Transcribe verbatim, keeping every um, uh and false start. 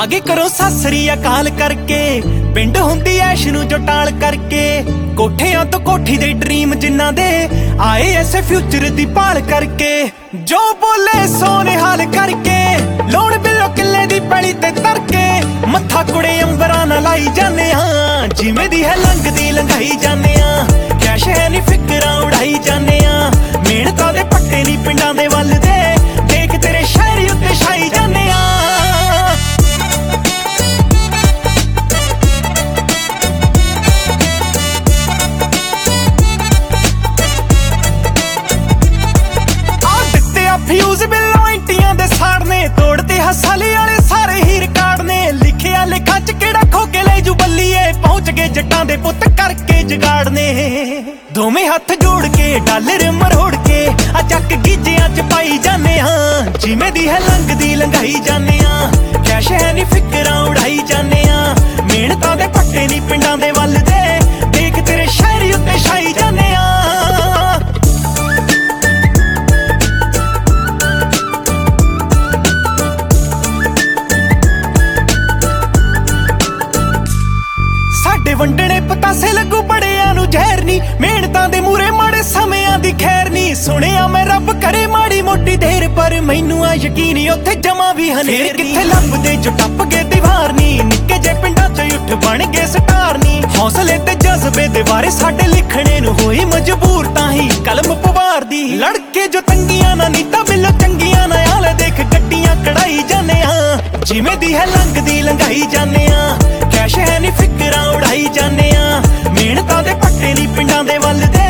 आगे करो सासरी अकाल करके पिंड हुंदी ऐश नूं जो टाल करके कोठियां तो कोठी दे ड्रीम जिन्ना दे आए ऐसे फ्यूचर दी भाल करके जो बोले सोने हाल करके लोन बिलो किले दी पैली ते तरके मत्था कुड़े अंबरां नाल लाई जाने हां जिवें दी है लंघदी लंघाई जाने हां कैश है नी फिकरां उड़ाई जाने हां मेहनतां दे पट्टे नी पिंडां दे वल दे देख तेरे शहरी उत्ते छाई जाने हां फ्यूज बिलों इंटियां दे साड़ने तोड़ते हसाली वाले सारे ही रिकॉर्ड ने लिखिया लिखा च केड़ा खो के ले जू बल्लीए पहुंच गए जट्टां दे पुत्त करके जगाड़ ने दोवें हथ जोड़ के डॉलर मरोड़ के आ चक गीजियां च पाई जाने हां जिवें दी है लंघदी लंघाई जाने हां कैश है नी फिकरां उड़ाई जाने हां मेहनतां दे पट्टे नी पिंडां दे वल दे देख तेरे शहरी उत्ते छाई जाने हां वंडने पतासे लगू बड़िया नू जहर नी मेहनतां दे मूरे माड़े समयां दी खैर नी सुनिया मैं रब करे माड़ी मोटी देर पर मैनू आ यकीन उत्थे जमा भी हनेर किथे लभदे जो टप गए दीवार नी निक्के जे पिंडां च उठ बन गए स्टार नी हौसले ते जज्बे दे बारे साडे लिखणे नू होई मजबूर ताही कलम पवार दी लड़के जो तंगियां ना नीता बिलो चंगियां ना आले देख गड्डियां कढ़ाई जाने हां जिवें दी है लंघदी लंघाई जाने हां कैश है नी फिकरां उड़ाई जाने हां मेहनतां दे पट्टे नी पिंडां दे वल दे